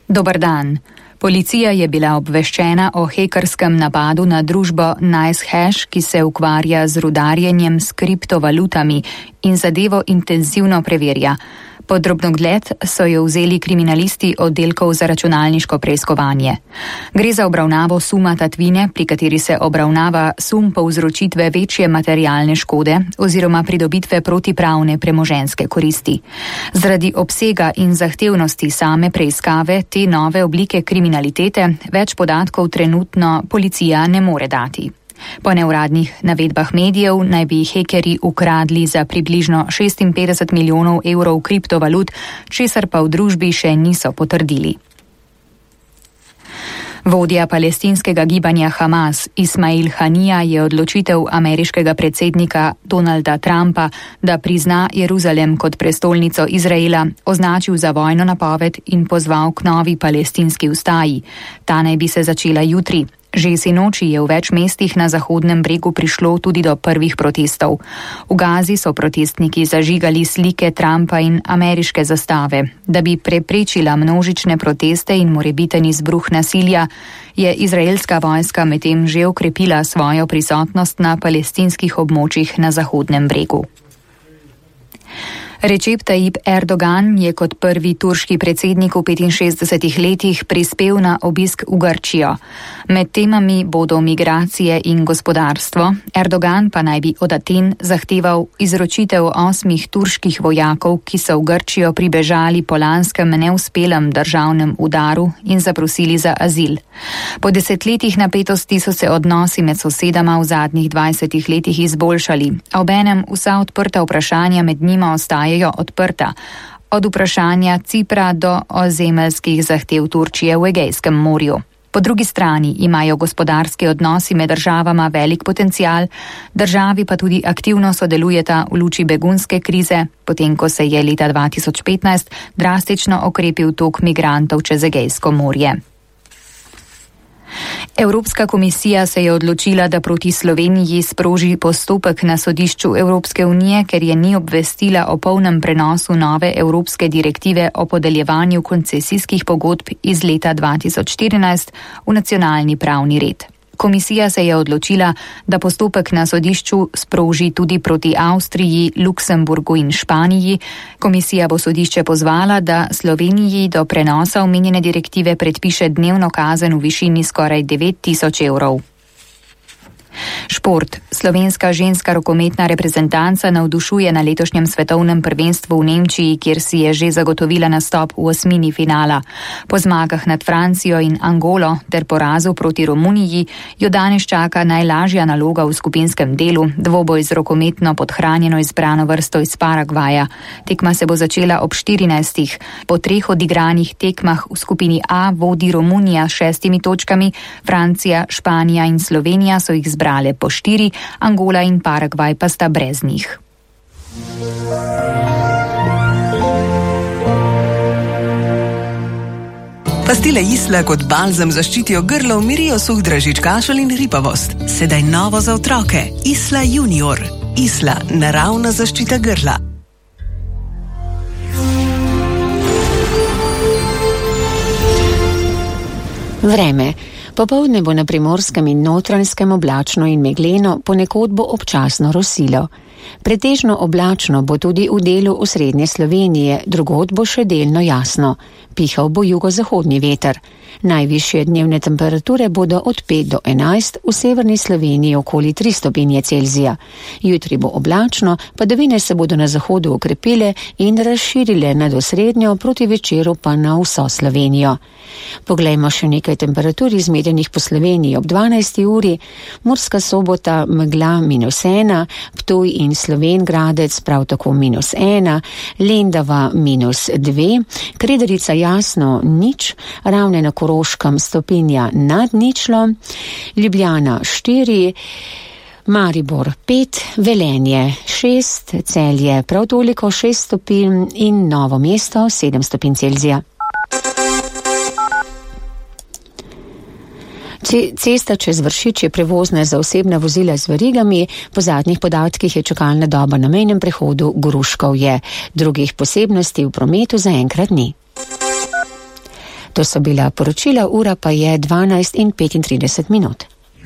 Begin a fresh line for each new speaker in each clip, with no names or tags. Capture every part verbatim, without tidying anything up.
Dober dan. Policija je bila obveščena o hekerskem napadu na družbo NiceHash, ki se ukvarja z rudarjenjem s kriptovalutami in zadevo intenzivno preverja. Pod drobnogled so jo vzeli kriminalisti oddelkov za računalniško preiskovanje. Gre za obravnavo suma tatvine, pri kateri se obravnava sum povzročitve večje materialne škode oziroma pridobitve protipravne premoženjske koristi. Zaradi obsega in zahtevnosti same preiskave te nove oblike kriminalitete več podatkov trenutno policija ne more dati. Po neuradnih navedbah medijev naj bi hekerji ukradli za približno šestinpetdeset milijonov evrov kriptovalut, česar pa v družbi še niso potrdili. Vodja palestinskega gibanja Hamas, Ismail Hanija, je odločitev ameriškega predsednika Donalda Trumpa, da prizna Jeruzalem kot prestolnico Izraela, označil za vojno napoved in pozval k novi palestinski ustaji. Ta naj bi se začela jutri. Že sinoči je v več mestih na Zahodnem bregu prišlo tudi do prvih protestov. V Gazi so protestniki zažigali slike Trumpa in ameriške zastave. Da bi preprečila množične proteste in morebiten izbruh nasilja, je izraelska vojska medtem že okrepila svojo prisotnost na palestinskih območjih na Zahodnem bregu. Recep Tayyip Erdogan je kot prvi turški predsednik v petinšestdesetih letih prispel na obisk v Grčijo. Med temami bodo migracije in gospodarstvo. Erdogan pa naj bi od Aten zahteval izročitev osmih turških vojakov, ki so v Grčijo pribežali po lanskem neuspelem državnem udaru in zaprosili za azil. Po desetletjih napetosti so se odnosi med sosedama v zadnjih dvajsetih letih izboljšali, a obenem vsa odprta vprašanja med njima ostajajo odprta, od vprašanja Cipra do ozemeljskih zahtev Turčije v Egejskem morju. Po drugi strani imajo gospodarski odnosi med državama velik potencial, državi pa tudi aktivno sodelujeta v luči begunske krize, potem ko se je leta dva tisoč petnajst drastično okrepil tok migrantov čez Egejsko morje. Evropska komisija se je odločila, da proti Sloveniji sproži postopek na sodišču Evropske unije, ker je ni obvestila o polnem prenosu nove evropske direktive o podeljevanju koncesijskih pogodb iz leta dva tisoč štirinajst v nacionalni pravni red. Komisija se je odločila, da postopek na sodišču sproži tudi proti Avstriji, Luksemburgu in Španiji. Komisija bo sodišče pozvala, da Sloveniji do prenosa omenjene direktive predpiše dnevno kazen v višini skoraj devet tisoč evrov. Šport. Slovenska ženska rokometna reprezentanca navdušuje na letošnjem svetovnem prvenstvu v Nemčiji, kjer si je že zagotovila nastop v osmini finala. Po zmagah nad Francijo in Angolo ter porazu proti Romuniji jo danes čaka najlažja naloga v skupinskem delu, dvoboj z rokometno podhranjeno izbrano vrsto iz Paragvaja. Tekma se bo začela ob štirinajstih. Po treh odigranih tekmah v skupini A vodi Romunija s šestimi točkami, Francija, Španija in Slovenija so jih zbrali po štiri, Angola in Paragvaj pa sta brez njih.
Pastile Isla kot balzam zaščitijo grlo, umirijo suh dražič, kašelj in hripavost. Sedaj novo za otroke. Isla Junior. Isla, naravna zaščita grla.
Vreme. Popoldne bo na Primorskem in Notranjskem oblačno in megleno, ponekod bo občasno rosilo. Pretežno oblačno bo tudi v delu osrednje Slovenije, drugod bo še delno jasno. Pihal bo jugozahodni veter. Najvišje dnevne temperature bodo od pet do enajst, v severni Sloveniji okoli tri stopinje Celzija. Jutri bo oblačno, padavine se bodo na zahodu okrepile in razširile nad osrednjo, proti večeru pa na vso Slovenijo. Poglejmo še nekaj temperatur izmerjenih po Sloveniji ob dvanajsti uri. Murska Sobota megla minus ena, Ptuj in Slovenj Gradec prav tako minus ena, Lendava minus dve, Krederica jasno nič, Ravne na Koroškem stopinja nad ničlo, Ljubljana štiri, Maribor pet, Velenje šest, Celje prav toliko šest stopinj in Novo mesto sedem stopinj Celzija. Cesta čez Vršič je prevozna za osebna vozila z verigami, po zadnjih podatkih je čakalna doba na mejnem prehodu Gruškovje. Drugih posebnosti v prometu zaenkrat ni. To so bila poročila, ura pa je dvanajst in petintrideset minut.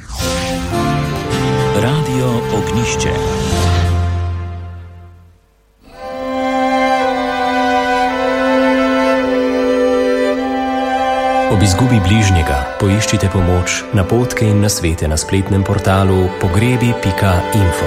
Radio Ognišče. Ob izgubi bližnjega poiščite pomoč, napotke in nasvete na spletnem portalu pogrebi pika info.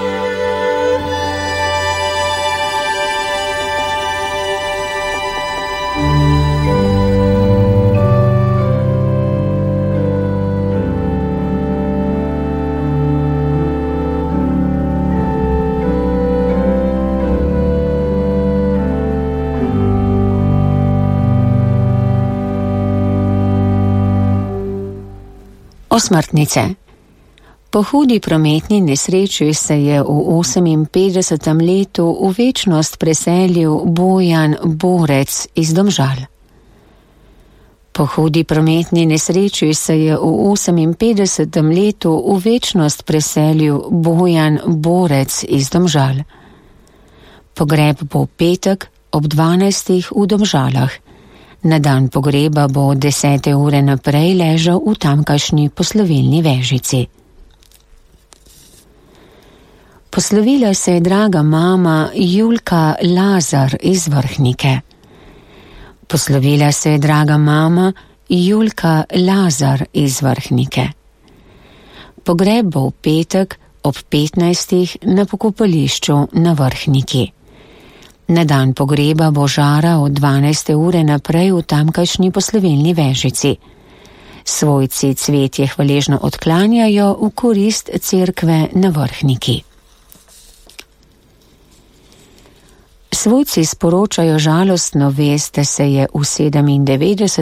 Osmrtnice. Po hudi prometni nesreči se je v oseminpetdesetem letu v večnost preselil Bojan Borec iz Domžal. Po hudi prometni nesreči se je v oseminpetdesetem letu v večnost preselil Bojan Borec iz Domžal. Pogreb bo petek ob dvanajstih v Domžalah. Na dan pogreba bo od desete ure naprej ležal v tamkajšnji poslovilni vežici. Poslovila se je draga mama Julka Lazar iz Vrhnike. Poslovila se je draga mama Julka Lazar iz Vrhnike. Pogreb bo v petek ob petnajstih na pokopališču na Vrhniki. Na dan pogreba bo žara od dvanajste ure naprej v tamkajšnji poslovilni vežici. Svojci cvetje hvaležno odklanjajo v korist cerkve na Vrhniki. Svojci sporočajo žalostno vest, da se je v sedemindevetdesetem